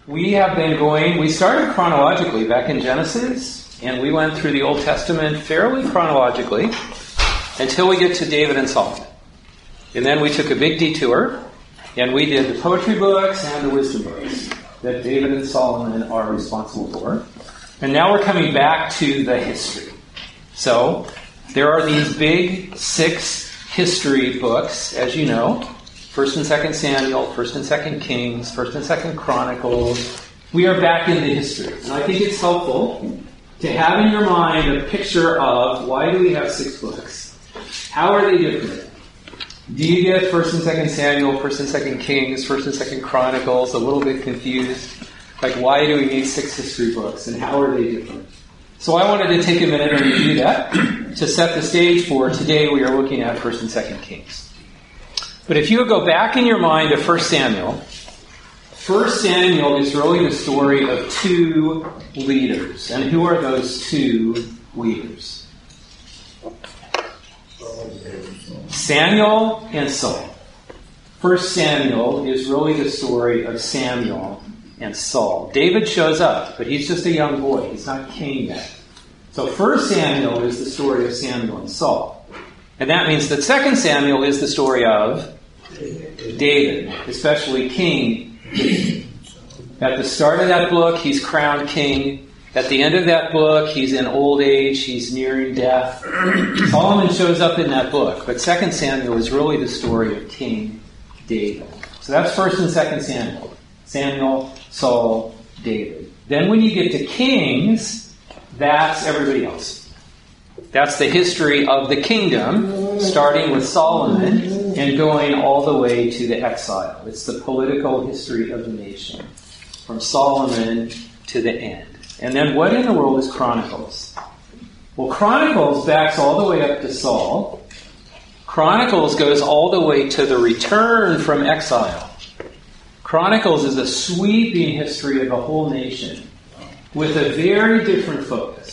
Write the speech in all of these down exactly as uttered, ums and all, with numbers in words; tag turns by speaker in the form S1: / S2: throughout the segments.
S1: We have been going, we started chronologically back in Genesis, and we went through the Old Testament fairly chronologically until we get to David and Solomon. And then we took a big detour, and we did the poetry books and the wisdom books that David and Solomon are responsible for. And now we're coming back to the history. So, there are these big six history books, as you know. First and Second Samuel, First and Second Kings, First and Second Chronicles. We are back in the history. And I think it's helpful to have in your mind a picture of why do we have six books? How are they different? Do you get First and Second Samuel, First and Second Kings, First and Second Chronicles a little bit confused? Like, why do we need six history books, and how are they different? So I wanted to take a minute and review that to set the stage for today. We are looking at First and Second Kings. But if you go back in your mind to First Samuel, First Samuel is really the story of two leaders. And who are those two leaders? Samuel and Saul. First Samuel is really the story of Samuel and Saul. David shows up, but he's just a young boy. He's not king yet. So First Samuel is the story of Samuel and Saul. And that means that Second Samuel is the story of David, especially King David. At the start of that book, he's crowned king. At the end of that book, he's in old age. He's nearing death. Solomon shows up in that book. But Second Samuel is really the story of King David. So that's First and Second Samuel. Samuel, Saul, David. Then when you get to Kings, that's everybody else. That's the history of the kingdom, starting with Solomon and going all the way to the exile. It's the political history of the nation, from Solomon to the end. And then what in the world is Chronicles? Well, Chronicles backs all the way up to Saul. Chronicles goes all the way to the return from exile. Chronicles is a sweeping history of the whole nation with a very different focus.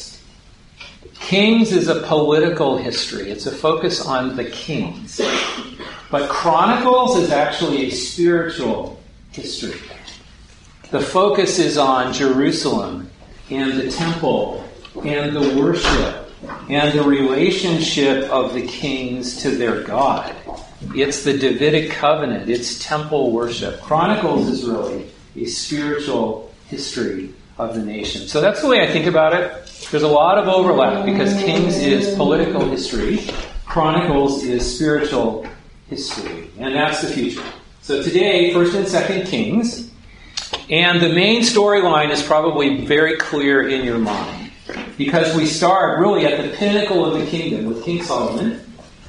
S1: Kings is a political history. It's a focus on the kings. But Chronicles is actually a spiritual history. The focus is on Jerusalem and the temple and the worship and the relationship of the kings to their God. It's the Davidic covenant. It's temple worship. Chronicles is really a spiritual history of the nation. So that's the way I think about it. There's a lot of overlap because Kings is political history, Chronicles is spiritual history, and that's the future. So today, First and Second Kings, and the main storyline is probably very clear in your mind because we start really at the pinnacle of the kingdom with King Solomon,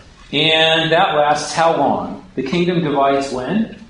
S1: and that lasts how long? The kingdom divides when?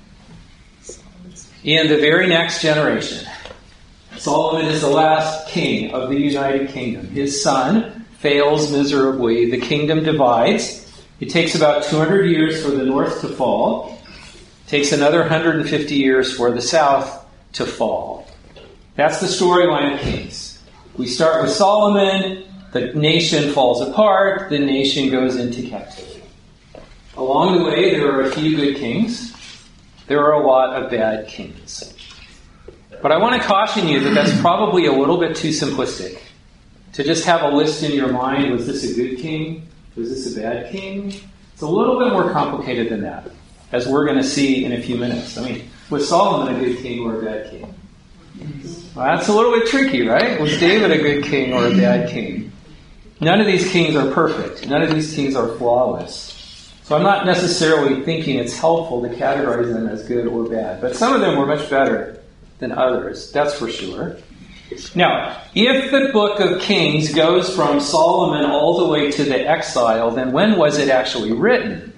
S1: In the very next generation. Solomon is the last king of the United Kingdom. His son fails miserably. The kingdom divides. It takes about two hundred years for the north to fall. It takes another one hundred fifty years for the south to fall. That's the storyline of Kings. We start with Solomon. The nation falls apart. The nation goes into captivity. Along the way, there are a few good kings. There are a lot of bad kings. But I want to caution you that that's probably a little bit too simplistic. To just have a list in your mind, was this a good king? Was this a bad king? It's a little bit more complicated than that, as we're going to see in a few minutes. I mean, was Solomon a good king or a bad king? Well, that's a little bit tricky, right? Was David a good king or a bad king? None of these kings are perfect. None of these kings are flawless. So I'm not necessarily thinking it's helpful to categorize them as good or bad. But some of them were much better than others, that's for sure. Now, if the book of Kings goes from Solomon all the way to the exile, then when was it actually written?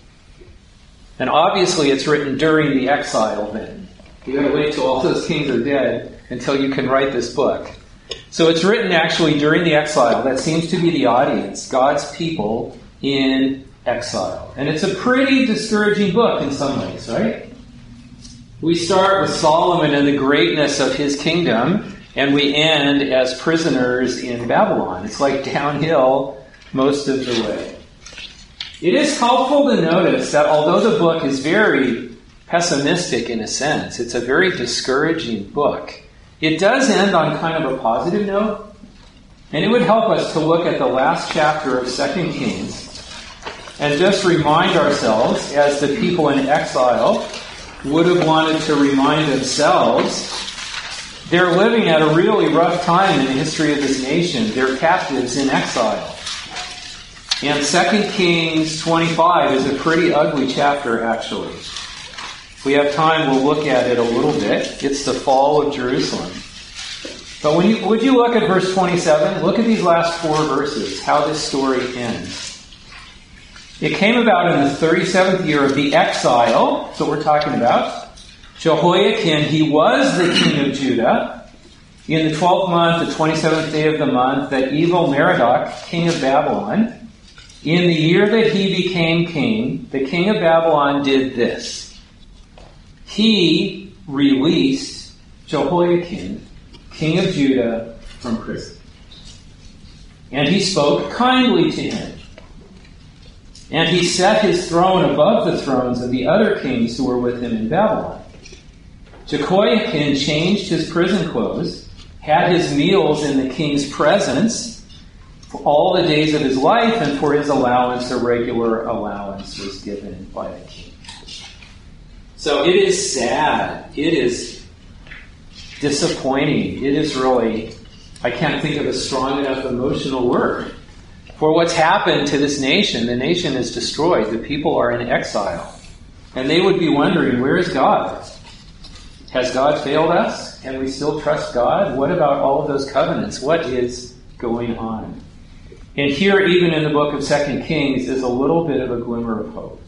S1: And obviously it's written during the exile then. You gotta wait till all those kings are dead until you can write this book. So it's written actually during the exile. That seems to be the audience, God's people in exile. And it's a pretty discouraging book in some ways, right? We start with Solomon and the greatness of his kingdom, and we end as prisoners in Babylon. It's like downhill most of the way. It is helpful to notice that although the book is very pessimistic in a sense. It's a very discouraging book. It does end on kind of a positive note, and it would help us to look at the last chapter of Second Kings and just remind ourselves, as the people in exile would have wanted to remind themselves, they're living at a really rough time in the history of this nation. They're captives in exile. And Second Kings twenty-five is a pretty ugly chapter, actually. If we have time, we'll look at it a little bit. It's the fall of Jerusalem. But when you, would you look at verse twenty-seven? Look at these last four verses, how this story ends. It came about in the thirty-seventh year of the exile, that's what we're talking about. Jehoiakim, he was the king of Judah. In the twelfth month, the twenty-seventh day of the month, that evil Merodach, king of Babylon, in the year that he became king, the king of Babylon did this. He released Jehoiakim, king of Judah, from prison. And he spoke kindly to him. And he set his throne above the thrones of the other kings who were with him in Babylon. Jehoiakim changed his prison clothes, had his meals in the king's presence for all the days of his life, and for his allowance, a regular allowance was given by the king. So it is sad. It is disappointing. It is really, I can't think of a strong enough emotional word for what's happened to this nation. The nation is destroyed. The people are in exile. And they would be wondering, where is God? Has God failed us? Can we still trust God? What about all of those covenants? What is going on? And here, even in the book of Second Kings, is a little bit of a glimmer of hope.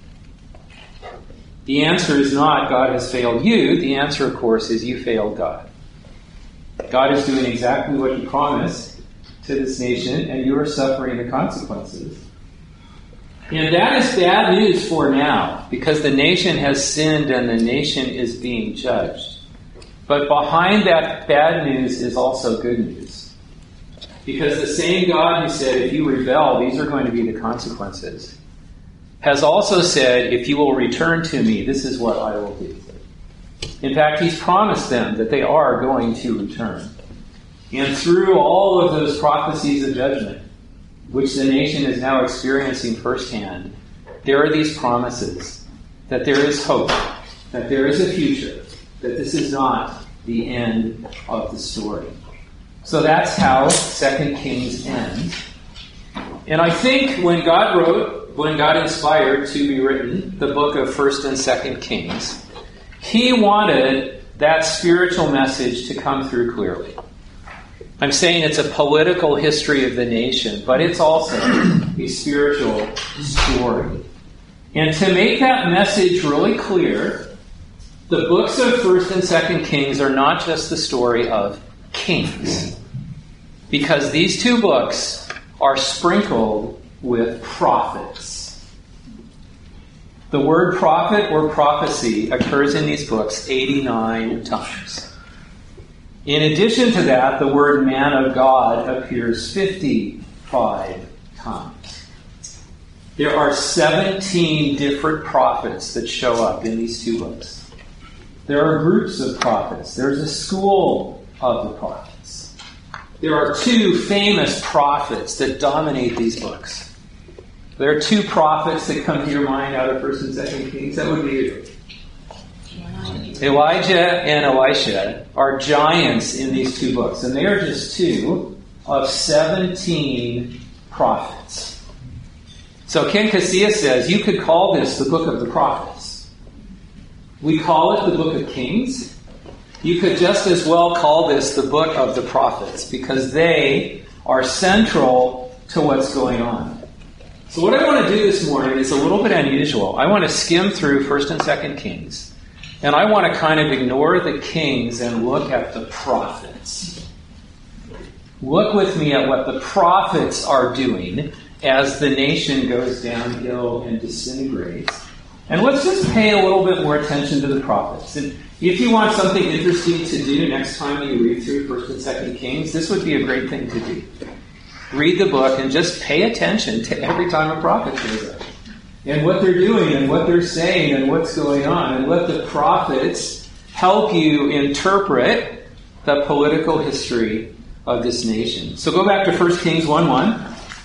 S1: The answer is not God has failed you. The answer, of course, is you failed God. God is doing exactly what he promised to this nation, and you are suffering the consequences. And that is bad news for now, because the nation has sinned and the nation is being judged. But behind that bad news is also good news. Because the same God who said, if you rebel, these are going to be the consequences, has also said, if you will return to me, this is what I will do. In fact, he's promised them that they are going to return. And through all of those prophecies of judgment, which the nation is now experiencing firsthand, there are these promises that there is hope, that there is a future, that this is not the end of the story. So that's how Second Kings ends. And I think when God wrote, when God inspired to be written the book of First and Second Kings, he wanted that spiritual message to come through clearly. I'm saying it's a political history of the nation, but it's also a spiritual story. And to make that message really clear, the books of First and Second Kings are not just the story of kings, because these two books are sprinkled with prophets. The word prophet or prophecy occurs in these books eighty-nine times. In addition to that, the word man of God appears fifty-five times. There are seventeen different prophets that show up in these two books. There are groups of prophets. There's a school of the prophets. There are two famous prophets that dominate these books. There are two prophets that come to your mind out of First and Second Kings. That would be Elijah and Elisha are giants in these two books, and they are just two of seventeen prophets. So Ken Casillas says, you could call this the book of the prophets. We call it the book of Kings. You could just as well call this the book of the prophets, because they are central to what's going on. So what I want to do this morning is a little bit unusual. I want to skim through First and Second Kings. And I want to kind of ignore the kings and look at the prophets. Look with me at what the prophets are doing as the nation goes downhill and disintegrates. And let's just pay a little bit more attention to the prophets. And if you want something interesting to do next time you read through First and Second Kings, this would be a great thing to do. Read the book and just pay attention to every time a prophet shows up. and what they're doing and what they're saying and what's going on, and let the prophets help you interpret the political history of this nation. So go back to First Kings one one.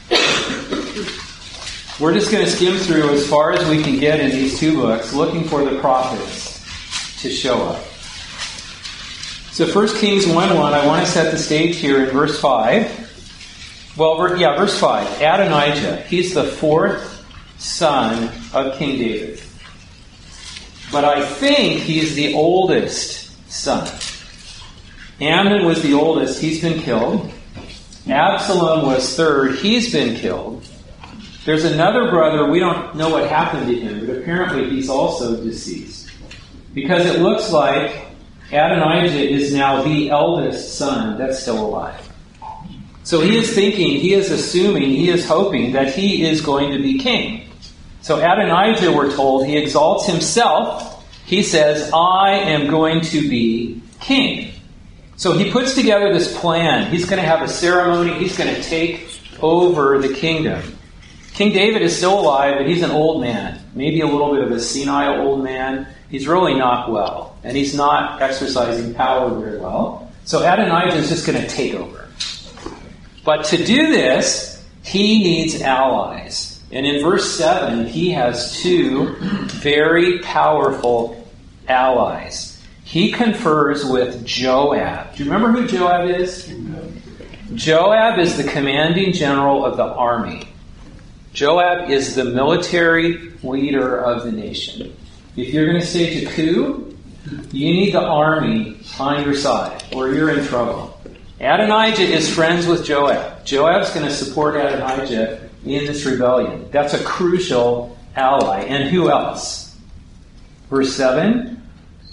S1: We're just going to skim through as far as we can get in these two books, looking for the prophets to show up. So First Kings one one, I want to set the stage here in verse five. Well, yeah, verse five. Adonijah, he's the fourth son of King David. But I think he's the oldest son. Amnon was the oldest. He's been killed. Absalom was third. He's been killed. There's another brother. We don't know what happened to him, but apparently he's also deceased. Because it looks like Adonijah is now the eldest son that's still alive. So he is thinking, he is assuming, he is hoping that he is going to be king. So Adonijah, we're told, he exalts himself. He says, I am going to be king. So he puts together this plan. He's going to have a ceremony. He's going to take over the kingdom. King David is still alive, but he's an old man. Maybe a little bit of a senile old man. He's really not well. And he's not exercising power very well. So Adonijah is just going to take over. But to do this, he needs allies. And in verse seven, he has two very powerful allies. He confers with Joab. Do you remember who Joab is? Joab is the commanding general of the army. Joab is the military leader of the nation. If you're going to stage a coup, you need the army on your side, or you're in trouble. Adonijah is friends with Joab. Joab's going to support Adonijah in this rebellion. That's a crucial ally. And who else? Verse seven,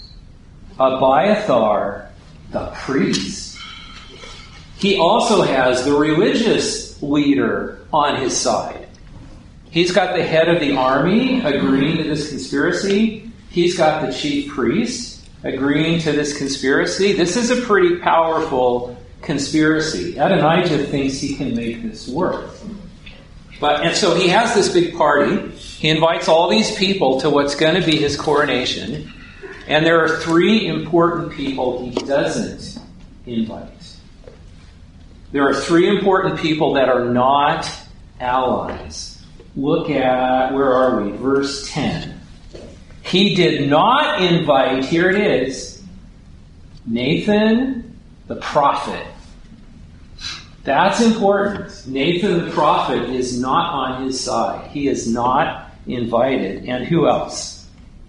S1: Abiathar, the priest. He also has the religious leader on his side. He's got the head of the army agreeing to this conspiracy. He's got the chief priest agreeing to this conspiracy. This is a pretty powerful conspiracy. Adonijah thinks he can make this work. But and so he has this big party. He invites all these people to what's going to be his coronation. And there are three important people he doesn't invite. There are three important people that are not allies. Look at, where are we? Verse ten. He did not invite, here it is, Nathan the prophet. That's important. Nathan the prophet is not on his side. He is not invited. And who else?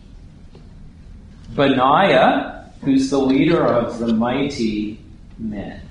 S1: Benaiah, who's the leader of the mighty men.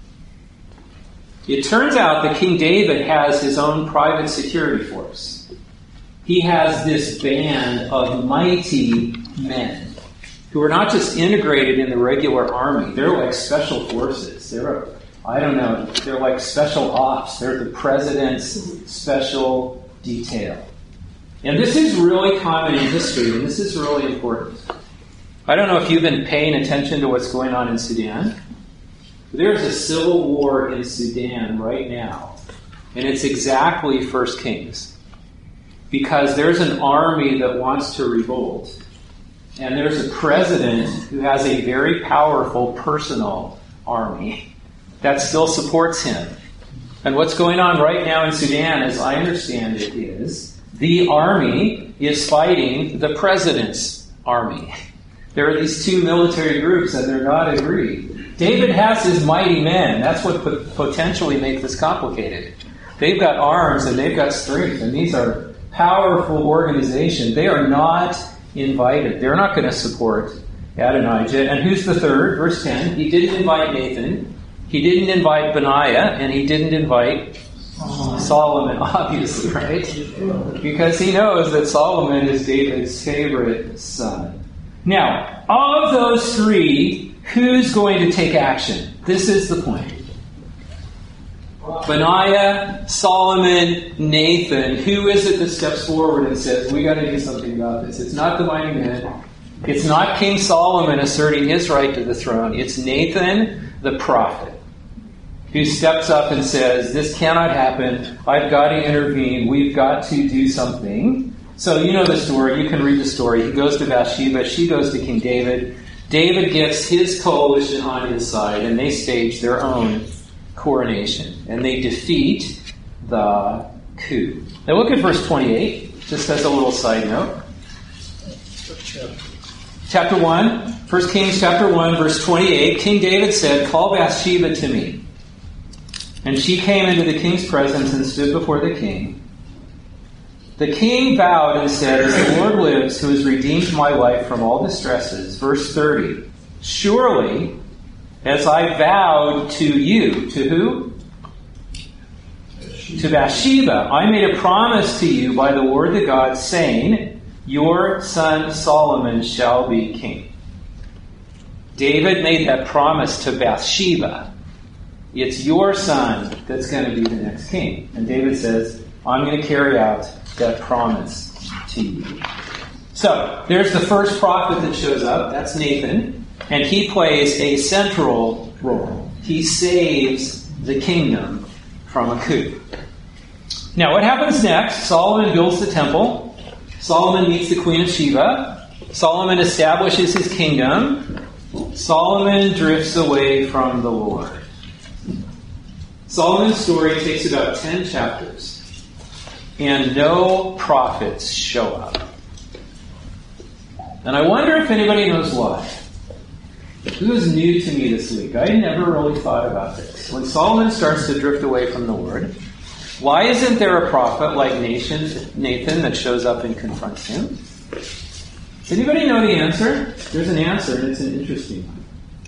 S1: It turns out that King David has his own private security force. He has this band of mighty men who are not just integrated in the regular army. They're like special forces. They're, I don't know, they're like special ops. They're the president's special detail. And this is really common in history, and this is really important. I don't know if you've been paying attention to what's going on in Sudan. There's a civil war in Sudan right now, and it's exactly First Kings. Because there's an army that wants to revolt. And there's a president who has a very powerful personal army that still supports him. And what's going on right now in Sudan, as I understand it, is the army is fighting the president's army. There are these two military groups and they're not agreed. David has his mighty men. That's what could potentially make this complicated. They've got arms and they've got strength, and these are powerful organizations. They are not invited. They're not going to support Adonijah. And who's the third? Verse ten. He didn't invite Nathan. He didn't invite Benaiah. And he didn't invite Solomon, obviously, right? Because he knows that Solomon is David's favorite son. Now, of those three, who's going to take action? This is the point. Benaiah, Solomon, Nathan. Who is it that steps forward and says, we got to do something about this? It's not the mighty men. It's not King Solomon asserting his right to the throne. It's Nathan, the prophet, who steps up and says, this cannot happen. I've got to intervene. We've got to do something. So you know the story. You can read the story. He goes to Bathsheba. She goes to King David. David gets his coalition on his side, and they stage their own coronation. And they defeat the coup. Now look at verse twenty-eight, just as a little side note. Chapter one, First Kings chapter one, verse twenty-eight. King David said, "Call Bathsheba to me." And she came into the king's presence and stood before the king. The king bowed and said, "As the Lord lives, who has redeemed my life from all distresses." Verse thirty. "Surely, as I vowed to you," to who? To Bathsheba, "I made a promise to you by the Lord the God, saying, your son Solomon shall be king." David made that promise to Bathsheba. It's your son that's going to be the next king. And David says, I'm going to carry out that promise to you. So, there's the first prophet that shows up. That's Nathan. And he plays a central role. He saves the kingdom from a coup. Now, what happens next? Solomon builds the temple. Solomon meets the Queen of Sheba. Solomon establishes his kingdom. Solomon drifts away from the Lord. Solomon's story takes about ten chapters, and no prophets show up. And I wonder if anybody knows why. It was new to me this week. I never really thought about this. When Solomon starts to drift away from the Lord, why isn't there a prophet like Nathan that shows up and confronts him? Does anybody know the answer? There's an answer, and it's an interesting one.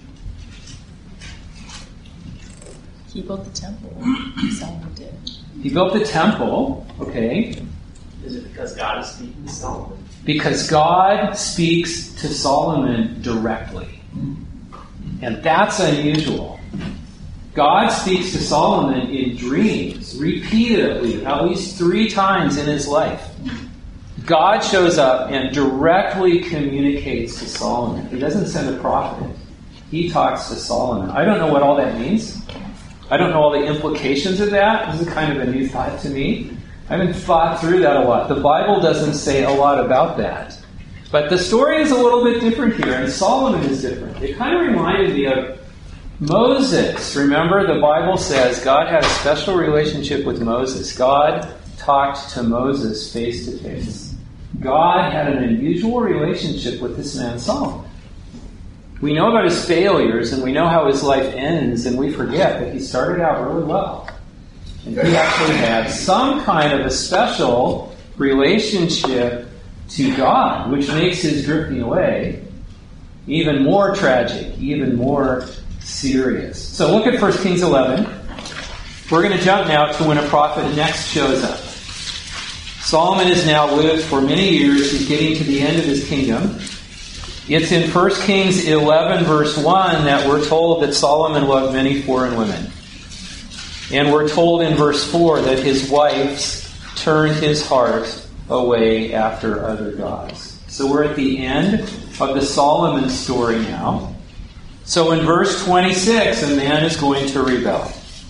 S2: He built the temple. Solomon did.
S1: He built the temple, okay.
S3: Is it because God is speaking to Solomon?
S1: Because God speaks to Solomon directly. And that's unusual. God speaks to Solomon in dreams, repeatedly, at least three times in his life. God shows up and directly communicates to Solomon. He doesn't send a prophet. He talks to Solomon. I don't know what all that means. I don't know all the implications of that. This is kind of a new thought to me. I haven't thought through that a lot. The Bible doesn't say a lot about that. But the story is a little bit different here, and Solomon is different. It kind of reminded me of Moses. Remember, the Bible says God had a special relationship with Moses. God talked to Moses face to face. God had an unusual relationship with this man Solomon. We know about his failures, and we know how his life ends, and we forget that he started out really well. And he actually had some kind of a special relationship to God, which makes his drifting away even more tragic, even more serious. So look at First Kings eleven. We're going to jump now to when a prophet next shows up. Solomon has now lived for many years. He's getting to the end of his kingdom. It's in First Kings eleven, verse one, that we're told that Solomon loved many foreign women. And we're told in verse four that his wives turned his heart away after other gods. So we're at the end of the Solomon story now. So in verse twenty-six, a man is going to rebel.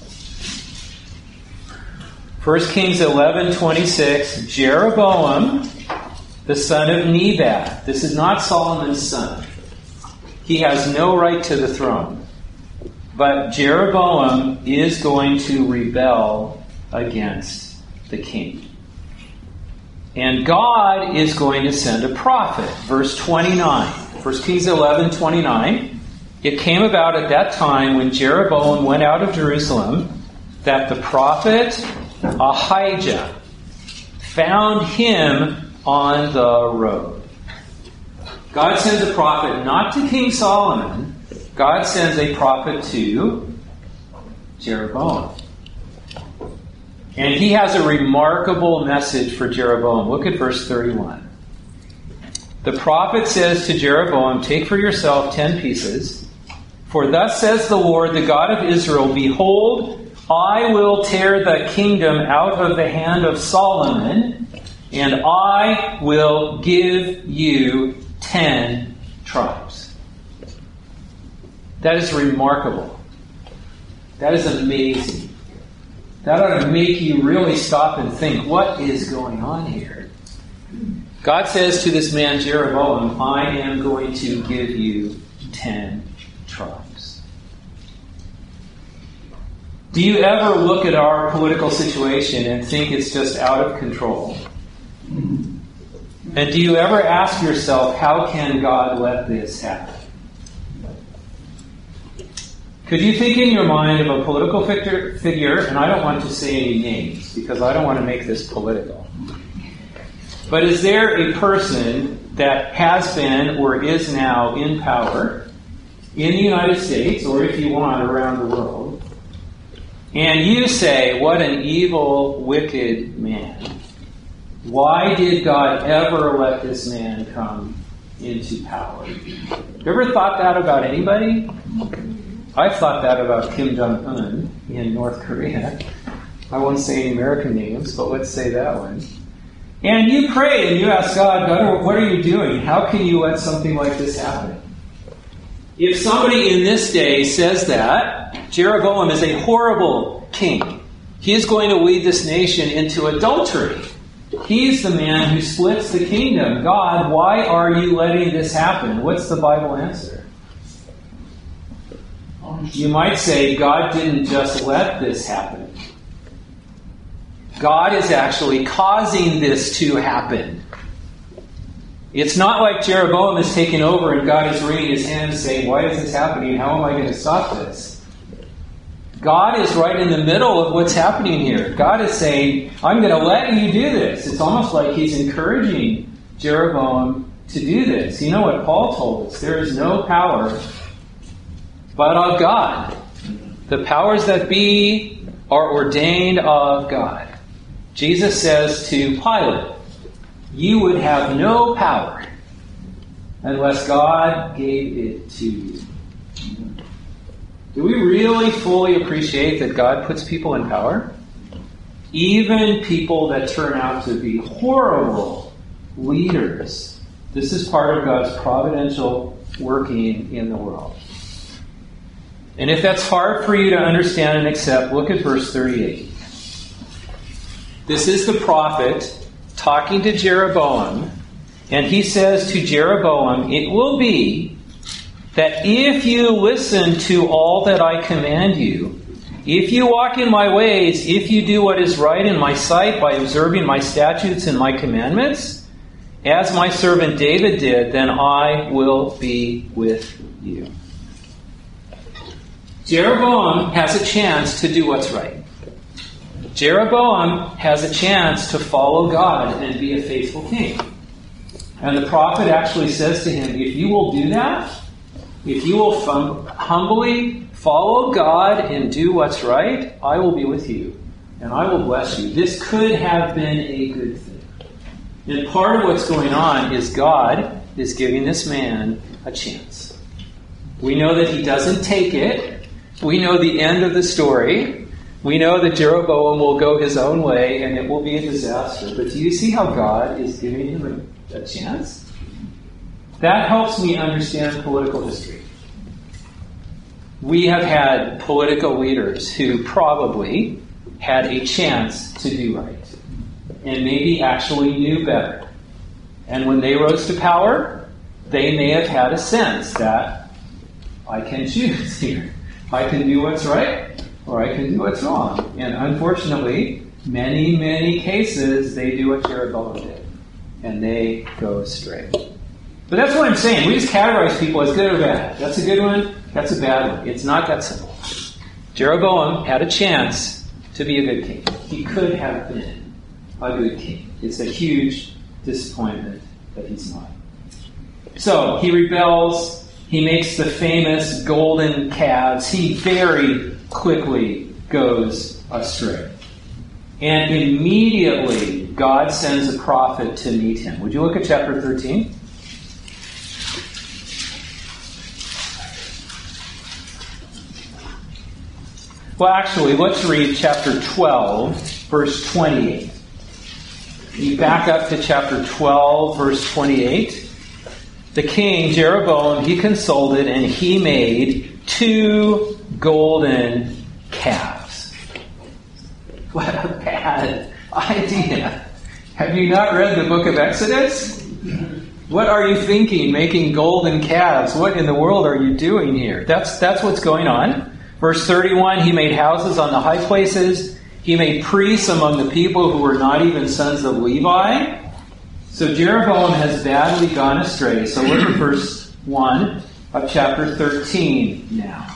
S1: First Kings eleven twenty-six, Jeroboam, the son of Nebat. This is not Solomon's son. He has no right to the throne. But Jeroboam is going to rebel against the king. And God is going to send a prophet. Verse twenty-nine. First Kings eleven twenty-nine. It came about at that time when Jeroboam went out of Jerusalem that the prophet Ahijah found him on the road. God sends a prophet not to King Solomon. God sends a prophet to Jeroboam. And he has a remarkable message for Jeroboam. Look at verse thirty-one. The prophet says to Jeroboam, take for yourself ten pieces, for thus says the Lord, the God of Israel, behold, I will tear the kingdom out of the hand of Solomon, and I will give you ten tribes. That is remarkable. That is amazing. That ought to make you really stop and think, what is going on here? God says to this man Jeroboam, I am going to give you ten tribes. Do you ever look at our political situation and think it's just out of control? And do you ever ask yourself, how can God let this happen? Could you think in your mind of a political figure, and I don't want to say any names because I don't want to make this political. But is there a person that has been or is now in power in the United States, or if you want, around the world, and you say, what an evil, wicked man. Why did God ever let this man come into power? You ever thought that about anybody? I've thought that about Kim Jong-un in North Korea. I won't say any American names, but let's say that one. And you pray and you ask God, God, what are you doing? How can you let something like this happen? If somebody in this day says that, Jeroboam is a horrible king. He is going to lead this nation into adultery. He's the man who splits the kingdom. God, why are you letting this happen? What's the Bible answer? You might say, God didn't just let this happen. God is actually causing this to happen. It's not like Jeroboam is taking over and God is wringing his hands saying, why is this happening? How am I going to stop this? God is right in the middle of what's happening here. God is saying, I'm going to let you do this. It's almost like he's encouraging Jeroboam to do this. You know what Paul told us? There is no power but of God. The powers that be are ordained of God. Jesus says to Pilate, you would have no power unless God gave it to you. Do we really fully appreciate that God puts people in power? Even people that turn out to be horrible leaders. This is part of God's providential working in the world. And if that's hard for you to understand and accept, look at verse thirty-eight. This is the prophet talking to Jeroboam, and he says to Jeroboam, it will be that if you listen to all that I command you, if you walk in my ways, if you do what is right in my sight by observing my statutes and my commandments, as my servant David did, then I will be with you. Jeroboam has a chance to do what's right. Jeroboam has a chance to follow God and be a faithful king. And the prophet actually says to him, if you will do that, if you will hum- humbly follow God and do what's right, I will be with you and I will bless you. This could have been a good thing. And part of what's going on is God is giving this man a chance. We know that he doesn't take it. We know the end of the story. We know that Jeroboam will go his own way and it will be a disaster. But do you see how God is giving him a, a chance? That helps me understand political history. We have had political leaders who probably had a chance to do right and maybe actually knew better. And when they rose to power, they may have had a sense that I can choose here. I can do what's right or I can do what's wrong. And unfortunately, many, many cases, they do what Jeroboam did. And they go astray. But that's what I'm saying. We just categorize people as good or bad. That's a good one. That's a bad one. It's not that simple. Jeroboam had a chance to be a good king. He could have been a good king. It's a huge disappointment that he's not. So he rebels. He makes the famous golden calves. He very quickly goes astray. And immediately God sends a prophet to meet him. Would you look at chapter thirteen? Well, actually, let's read chapter twelve, verse twenty-eight. You back up to chapter twelve, verse twenty-eight. The king, Jeroboam, he consulted and he made two golden calves. What a bad idea. Have you not read the book of Exodus? What are you thinking, making golden calves? What in the world are you doing here? That's, that's what's going on. Verse thirty-one, he made houses on the high places. He made priests among the people who were not even sons of Levi. So Jeroboam has badly gone astray. So look at verse one of chapter thirteen now.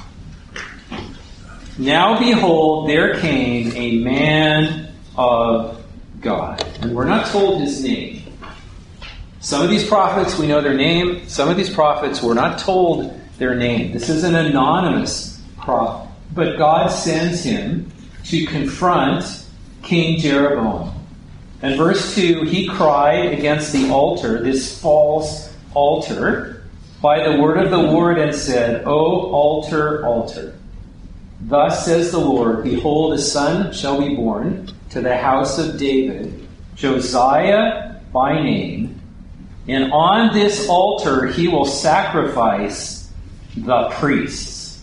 S1: Now behold, there came a man of God. And we're not told his name. Some of these prophets, we know their name. Some of these prophets, we're not told their name. This is an anonymous prophet. But God sends him to confront King Jeroboam. And verse two, he cried against the altar, this false altar, by the word of the Lord, and said, O altar, altar. Thus says the Lord, behold, a son shall be born to the house of David, Josiah by name, and on this altar he will sacrifice the priests.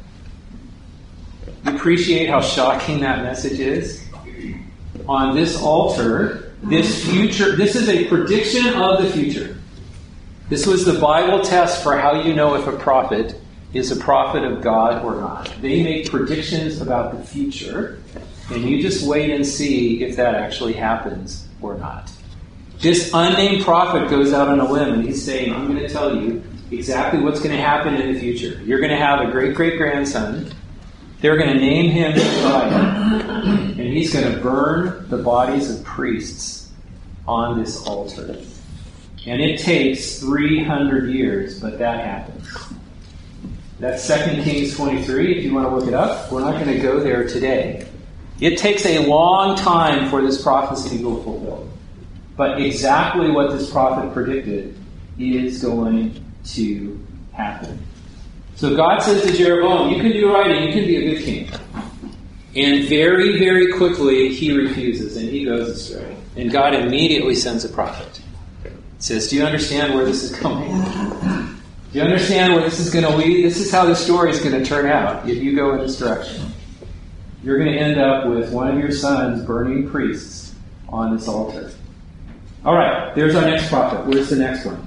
S1: You appreciate how shocking that message is? On this altar, this future, this is a prediction of the future. This was the Bible test for how you know if a prophet is a prophet of God or not. They make predictions about the future, and you just wait and see if that actually happens or not. This unnamed prophet goes out on a limb, and he's saying, I'm going to tell you exactly what's going to happen in the future. You're going to have a great-great-grandson. They're going to name him Josiah, and he's going to burn the bodies of priests on this altar. And it takes three hundred years, but that happens. That's Second Kings twenty-three, if you want to look it up. We're not going to go there today. It takes a long time for this prophecy to go fulfilled. But exactly what this prophet predicted is going to happen. So God says to Jeroboam, you can do right and you can be a good king. And very, very quickly he refuses and he goes astray. And God immediately sends a prophet. Says, do you understand where this is going? Do you understand where this is going to lead? This is how the story is going to turn out if you go in this direction. You're going to end up with one of your sons burning priests on this altar. All right, there's our next prophet. Where's the next one?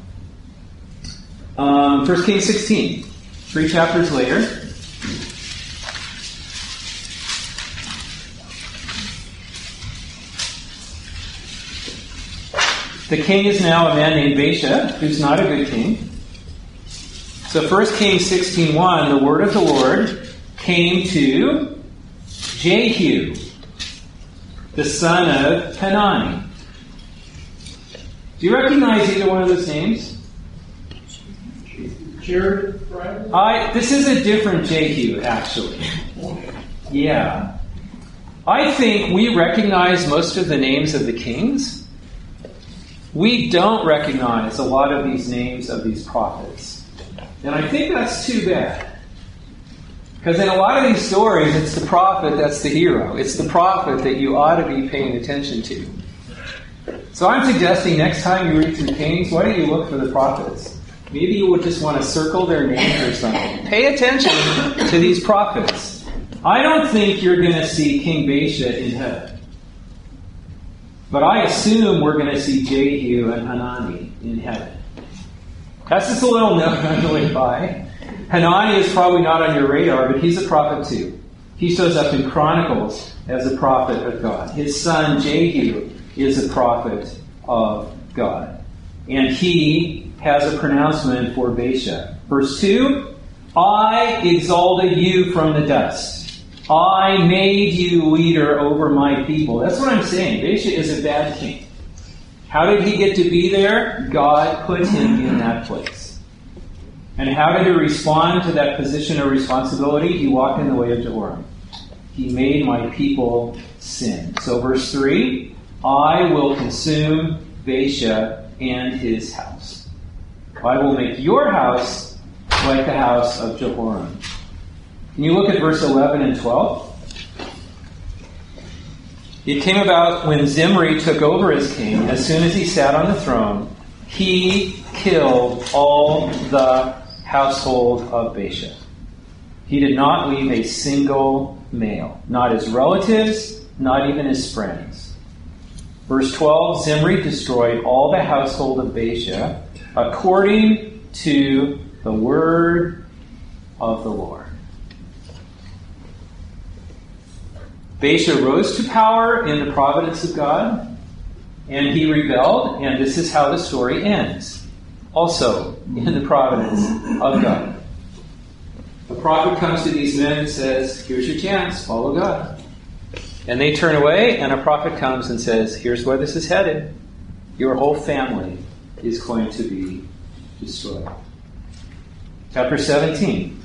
S1: Um, First Kings sixteen. Three chapters later. The king is now a man named Baasha, who's not a good king. So First Kings sixteen one, the word of the Lord came to Jehu, the son of Hanani. Do you recognize either one of those names?
S4: Jared,
S1: I, this is a different Jehu, actually. Yeah. I think we recognize most of the names of the kings. We don't recognize a lot of these names of these prophets. And I think that's too bad. Because in a lot of these stories, it's the prophet that's the hero. It's the prophet that you ought to be paying attention to. So I'm suggesting next time you read through Kings, why don't you look for the prophets? Maybe you would just want to circle their names or something. Pay attention to these prophets. I don't think you're going to see King Baasha in heaven. But I assume we're going to see Jehu and Hanani in heaven. That's just a little note on the way by. Hanani is probably not on your radar, but he's a prophet too. He shows up in Chronicles as a prophet of God. His son Jehu is a prophet of God. And he has a pronouncement for Baasha. Verse two, I exalted you from the dust. I made you leader over my people. That's what I'm saying. Baasha is a bad king. How did he get to be there? God put him in that place. And how did he respond to that position of responsibility? He walked in the way of Jehoram. He made my people sin. So verse three, I will consume Baasha and his house. I will make your house like the house of Jehoram. Can you look at verse eleven and twelve? It came about when Zimri took over as king, as soon as he sat on the throne, he killed all the household of Baasha. He did not leave a single male, not his relatives, not even his friends. Verse twelve, Zimri destroyed all the household of Baasha according to the word of the Lord. Baasha rose to power in the providence of God, and he rebelled, and this is how the story ends. Also, in the providence of God. The prophet comes to these men and says, here's your chance, follow God. And they turn away, and a prophet comes and says, here's where this is headed. Your whole family is going to be destroyed. Chapter seventeen.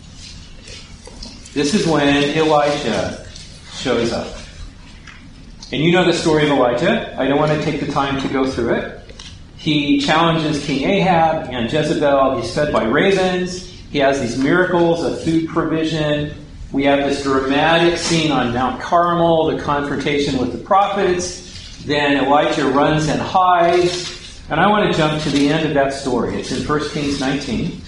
S1: This is when Elijah shows up. And you know the story of Elijah. I don't want to take the time to go through it. He challenges King Ahab and Jezebel. He's fed by ravens. He has these miracles of food provision. We have this dramatic scene on Mount Carmel, the confrontation with the prophets. Then Elijah runs and hides. And I want to jump to the end of that story. It's in First Kings nineteen.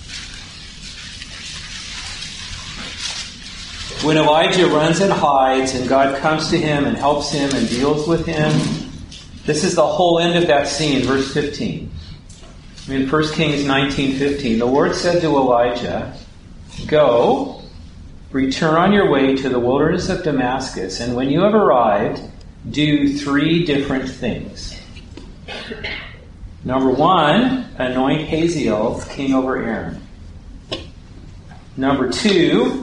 S1: When Elijah runs and hides and God comes to him and helps him and deals with him, this is the whole end of that scene, verse fifteen. In First Kings nineteen fifteen, the Lord said to Elijah, go, return on your way to the wilderness of Damascus, and when you have arrived, do three different things. Number one, anoint Hazael king over Aram. Number two,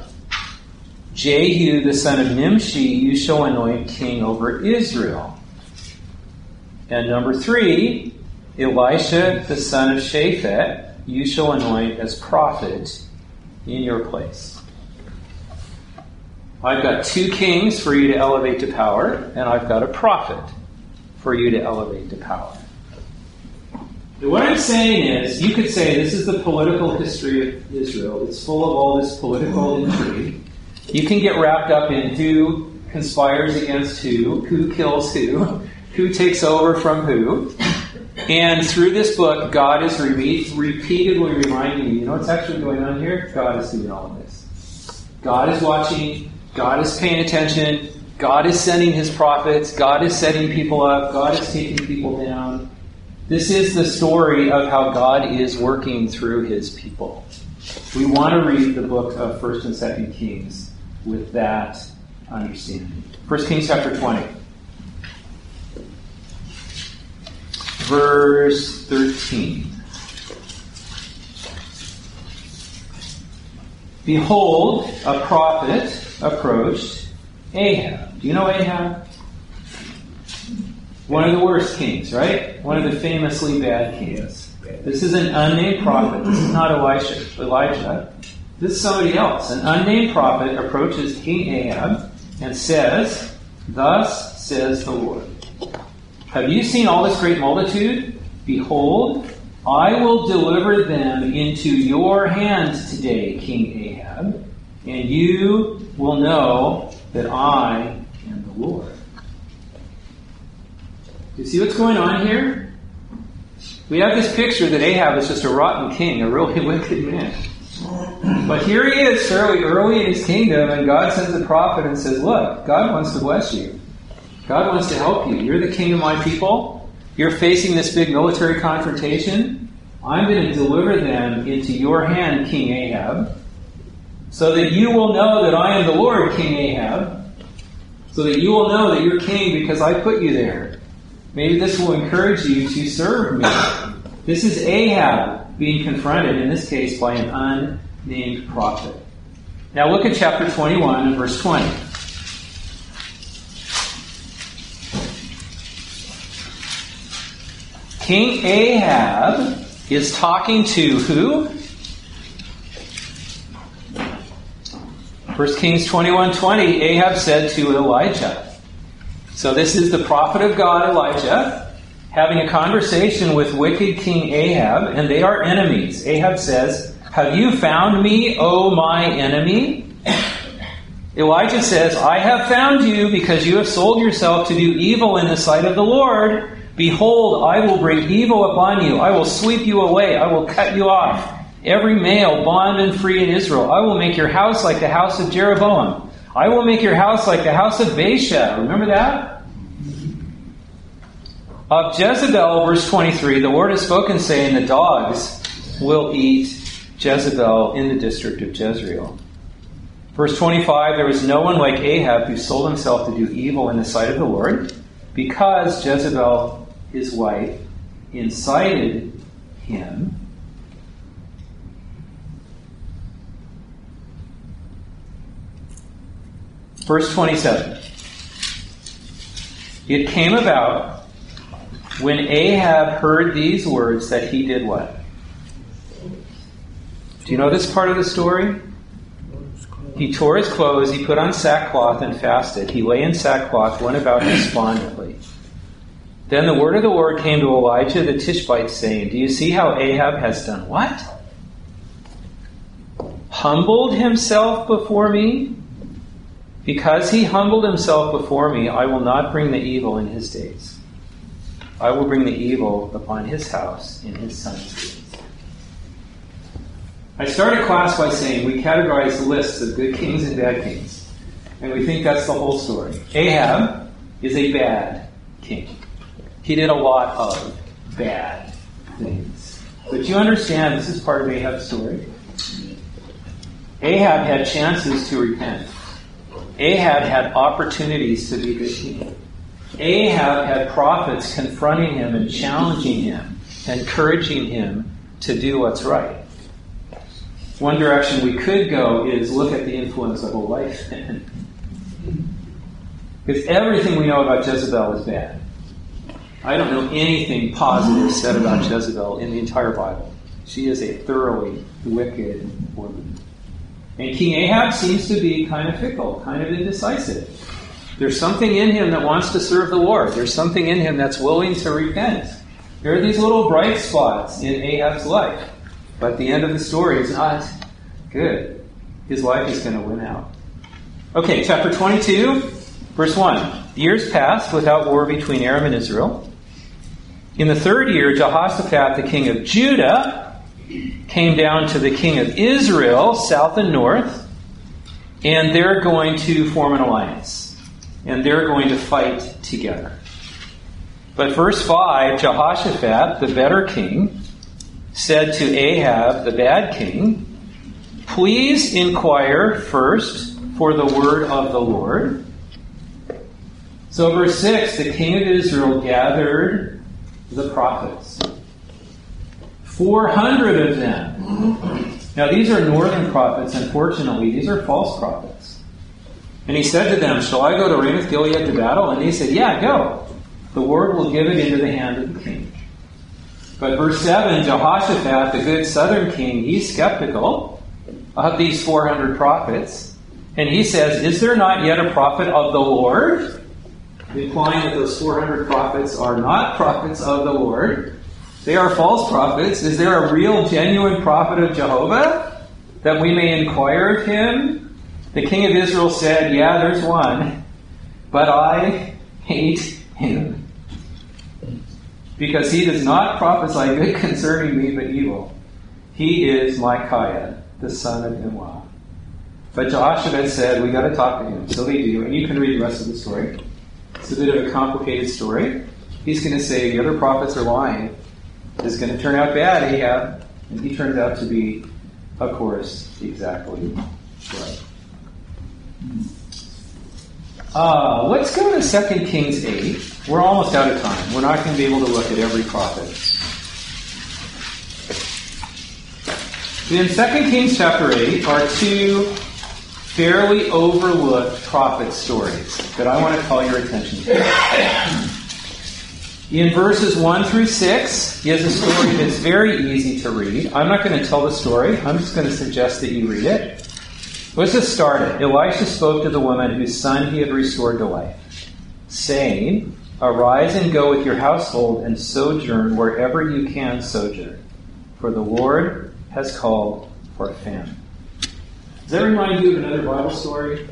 S1: Jehu, the son of Nimshi, you shall anoint king over Israel. And number three, Elisha, the son of Shaphat, you shall anoint as prophet in your place. I've got two kings for you to elevate to power, and I've got a prophet for you to elevate to power. And what I'm saying is, you could say this is the political history of Israel. It's full of all this political intrigue. You can get wrapped up in who conspires against who, who kills who, who takes over from who. And through this book, God is re- repeatedly reminding you, you know what's actually going on here? God is doing all of this. God is watching. God is paying attention. God is sending his prophets. God is setting people up. God is taking people down. This is the story of how God is working through his people. We want to read the book of First and Second Kings with that understanding. First Kings chapter twenty. Verse thirteen. Behold, a prophet approached Ahab. Do you know Ahab? One of the worst kings, right? One of the famously bad kings. This is an unnamed prophet. This is not Elisha, Elijah. This is somebody else. An unnamed prophet approaches King Ahab and says, thus says the Lord, have you seen all this great multitude? Behold, I will deliver them into your hands today, King Ahab, and you will know that I am the Lord. Do you see what's going on here? We have this picture that Ahab is just a rotten king, a really wicked man. But here he is, fairly early in his kingdom, and God sends a prophet and says, look, God wants to bless you. God wants to help you. You're the king of my people. You're facing this big military confrontation. I'm going to deliver them into your hand, King Ahab, so that you will know that I am the Lord, King Ahab, so that you will know that you're king because I put you there. Maybe this will encourage you to serve me. This is Ahab being confronted, in this case, by an unnamed prophet. Now look at chapter twenty-one and verse twenty. King Ahab is talking to who? First Kings twenty-one twenty, Ahab said to Elijah. So this is the prophet of God, Elijah, having a conversation with wicked King Ahab, and they are enemies. Ahab says, have you found me, O my enemy? Elijah says, I have found you because you have sold yourself to do evil in the sight of the Lord. Behold, I will bring evil upon you. I will sweep you away. I will cut you off. Every male, bond and free in Israel. I will make your house like the house of Jeroboam. I will make your house like the house of Baasha. Remember that? Of Jezebel, verse twenty-three, the Lord has spoken, saying, the dogs will eat Jezebel in the district of Jezreel. Verse twenty-five, there was no one like Ahab who sold himself to do evil in the sight of the Lord, because Jezebel, his wife, incited him. Verse twenty-seven. It came about when Ahab heard these words that he did what? Do you know this part of the story? He tore his clothes, he put on sackcloth and fasted. He lay in sackcloth, went about despondently. Then the word of the Lord came to Elijah the Tishbite, saying, do you see how Ahab has done what? Humbled himself before me? Because he humbled himself before me, I will not bring the evil in his days. I will bring the evil upon his house in his son's days. I started class by saying we categorize lists of good kings and bad kings. And we think that's the whole story. Ahab is a bad king. He did a lot of bad things. But you understand this is part of Ahab's story. Ahab had chances to repent. Ahab had opportunities to be good king. Ahab had prophets confronting him and challenging him, encouraging him to do what's right. One direction we could go is look at the influence of a wife. Because everything we know about Jezebel is bad. I don't know anything positive said about Jezebel in the entire Bible. She is a thoroughly wicked woman. And King Ahab seems to be kind of fickle, kind of indecisive. There's something in him that wants to serve the Lord. There's something in him that's willing to repent. There are these little bright spots in Ahab's life. But the end of the story is not good. His life is going to win out. Okay, chapter twenty-two, verse one. Years passed without war between Aram and Israel. In the third year, Jehoshaphat, the king of Judah, came down to the king of Israel, south and north, and they're going to form an alliance. And they're going to fight together. But verse five, Jehoshaphat, the better king, said to Ahab, the bad king, please inquire first for the word of the Lord. So verse six, the king of Israel gathered the prophets. four hundred of them. Now these are northern prophets. Unfortunately, these are false prophets. And he said to them, shall I go to Ramoth Gilead to battle? And they said, yeah, go. The Lord will give it into the hand of the king. But verse seven, Jehoshaphat, the good southern king, he's skeptical of these four hundred prophets. And he says, is there not yet a prophet of the Lord? Implying that those four hundred prophets are not prophets of the Lord. They are false prophets. Is there a real, genuine prophet of Jehovah that we may inquire of him? The king of Israel said, yeah, there's one, but I hate him, because he does not prophesy good concerning me, but evil. He is Micaiah, the son of Imlah. But Jehoshaphat said, we got to talk to him. So they do, and you can read the rest of the story. It's a bit of a complicated story. He's going to say the other prophets are lying. It's going to turn out bad, Ahab. And he turns out to be, of course, exactly right. Uh, let's go to Second Kings eight. We're almost out of time. We're not going to be able to look at every prophet. In Second Kings chapter eight are two fairly overlooked prophet stories that I want to call your attention to. In verses one through six is a story that's very easy to read. I'm not going to tell the story. I'm just going to suggest that you read it. Let's just start it. Elisha spoke to the woman whose son he had restored to life, saying, arise and go with your household and sojourn wherever you can sojourn, for the Lord has called for a famine. Does that remind you of another Bible story?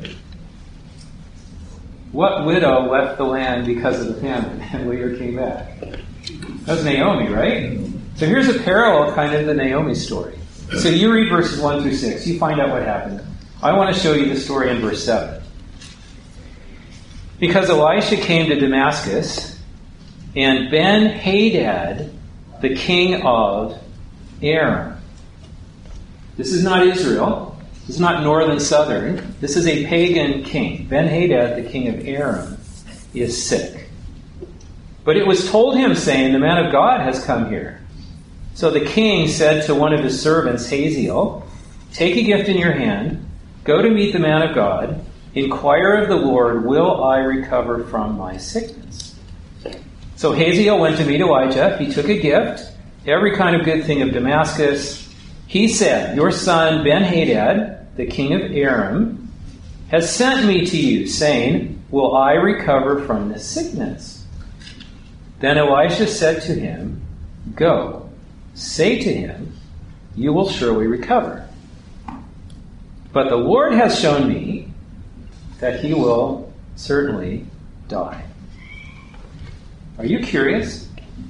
S1: What widow left the land because of the famine and later came back? That was Naomi, right? So here's a parallel kind of the Naomi story. So you read verses one through six. You find out what happened. I want to show you the story in verse seven. Because Elisha came to Damascus, and Ben-Hadad, the king of Aram. This is not Israel. This is not northern, southern. This is a pagan king. Ben-Hadad, the king of Aram, is sick. But it was told him, saying, the man of God has come here. So the king said to one of his servants, Hazael, take a gift in your hand, go to meet the man of God, inquire of the Lord, will I recover from my sickness? So Hazael went to meet Elijah. He took a gift, every kind of good thing of Damascus. He said, your son Ben-Hadad, the king of Aram, has sent me to you, saying, will I recover from this sickness? Then Elisha said to him, go, say to him, you will surely recover. But the Lord has shown me that he will certainly die. Are you curious?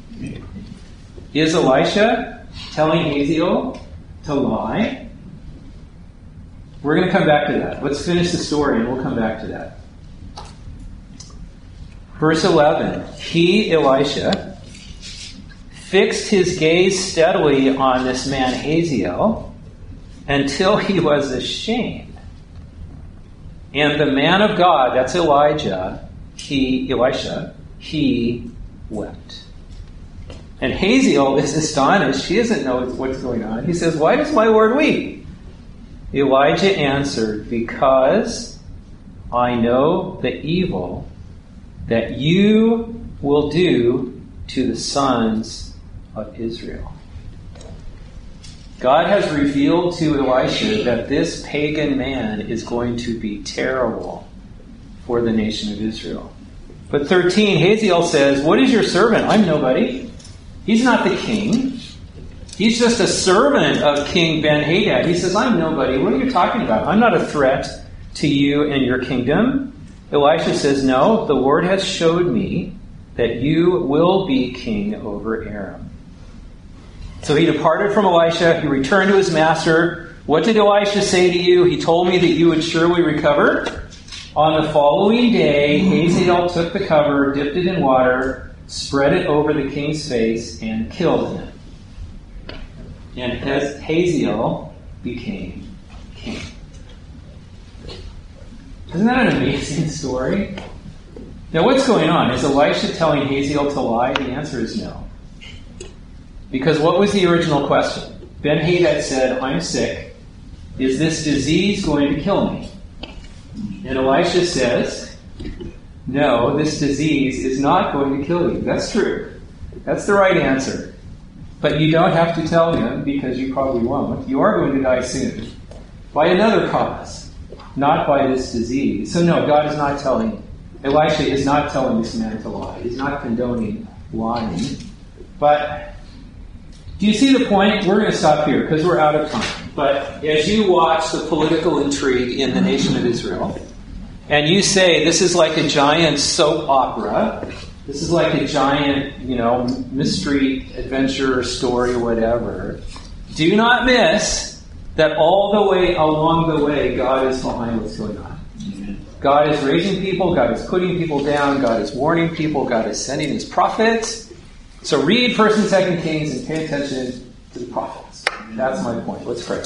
S1: Is Elisha telling Hazael to lie? We're going to come back to that. Let's finish the story and we'll come back to that. Verse eleven, he, Elisha, fixed his gaze steadily on this man Hazael until he was ashamed. And the man of God, that's Elijah, he, Elisha, he wept. And Hazael is astonished. He doesn't know what's going on. He says, why does my Lord weep? Elijah answered, because I know the evil that you will do to the sons of Israel. God has revealed to Elisha that this pagan man is going to be terrible for the nation of Israel. But thirteen, Hazael says, what is your servant? I'm nobody. He's not the king. He's just a servant of King Ben-Hadad. He says, I'm nobody. What are you talking about? I'm not a threat to you and your kingdom. Elisha says, no, the Lord has showed me that you will be king over Aram. So he departed from Elisha. He returned to his master. What did Elisha say to you? He told me that you would surely recover. On the following day, Hazael took the cover, dipped it in water, spread it over the king's face, and killed him. And Hazael became king. Isn't that an amazing story? Now what's going on? Is Elisha telling Hazael to lie? The answer is no. Because what was the original question? Ben-Hadad said, I'm sick. Is this disease going to kill me? And Elisha says, no, this disease is not going to kill you. That's true. That's the right answer. But you don't have to tell him, because you probably won't. You are going to die soon. By another cause. Not by this disease. So no, God is not telling, Elisha is not telling this man to lie. He's not condoning lying. But do you see the point? We're going to stop here because we're out of time. But as you watch the political intrigue in the nation of Israel, and you say this is like a giant soap opera, this is like a giant, you know, mystery, adventure, story, whatever, do not miss that all the way along the way, God is behind what's going on. God is raising people, God is putting people down, God is warning people, God is sending his prophets. So read First and Second Kings and pay attention to the prophets. That's my point. Let's pray.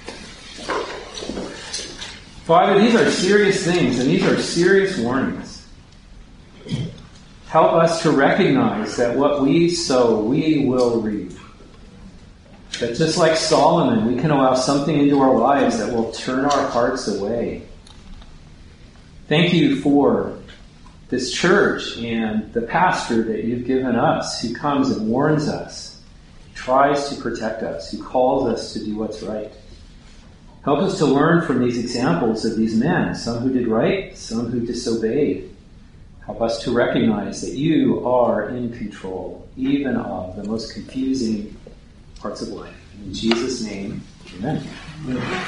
S1: Father, these are serious things, and these are serious warnings. Help us to recognize that what we sow, we will reap. That just like Solomon, we can allow something into our lives that will turn our hearts away. Thank you for this church and the pastor that you've given us, who comes and warns us, tries to protect us, who calls us to do what's right. Help us to learn from these examples of these men, some who did right, some who disobeyed. Help us to recognize that you are in control, even of the most confusing parts of life. In Jesus' name, amen.